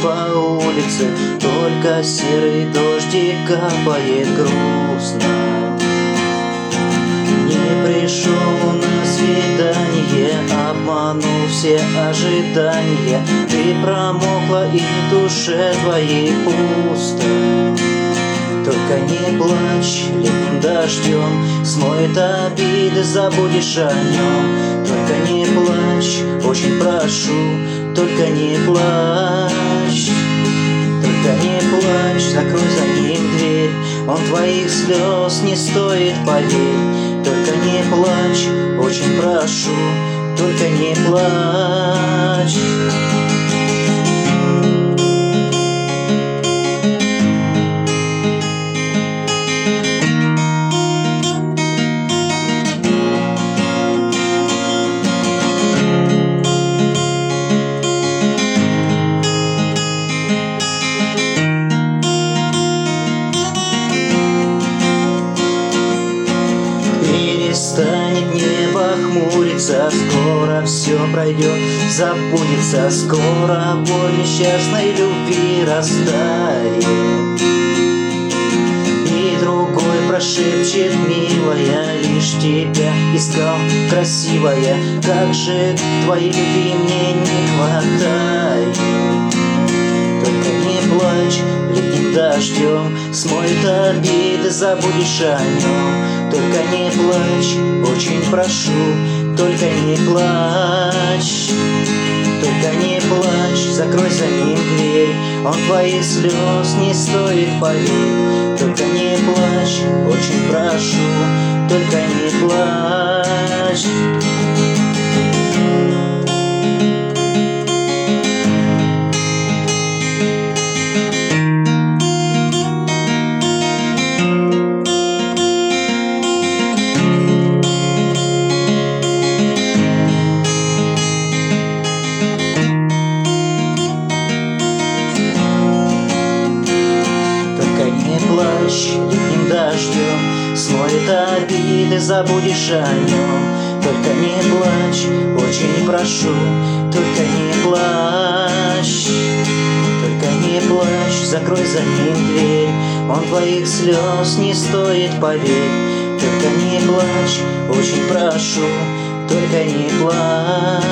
по улице, только серый дождик капает грустно. Не пришел на свидание, обманул все ожидания. Ты промокла, и в душе твоей пусто. Только не плачь летним дождем, смоет обиды, забудешь о нем. Только не плачь, очень прошу, только не плачь. Только не плачь, закрой за ним дверь, он твоих слез не стоит, поверь. Только не плачь, очень прошу, только не плачь. Перестанет небо хмуриться, скоро все пройдет, забудется. Скоро боль несчастной любви растает, и другой прошепчет: милая, лишь тебя искал, красивая. Как же твоей любви мне не хватает. Только не плачь летним дождем, смоет обиды, забудешь о нем. Только не плачь, очень прошу, только не плачь. Только не плачь, закрой за ним дверь, он твоих слез не стоит, поверь. Только не плачь, очень прошу, только не плачь. Летним дождем смоет обиды, забудешь о нем. Только не плачь, очень прошу, только не плачь. Только не плачь, закрой за ним дверь, он твоих слез не стоит, поверь. Только не плачь, очень прошу, только не плачь.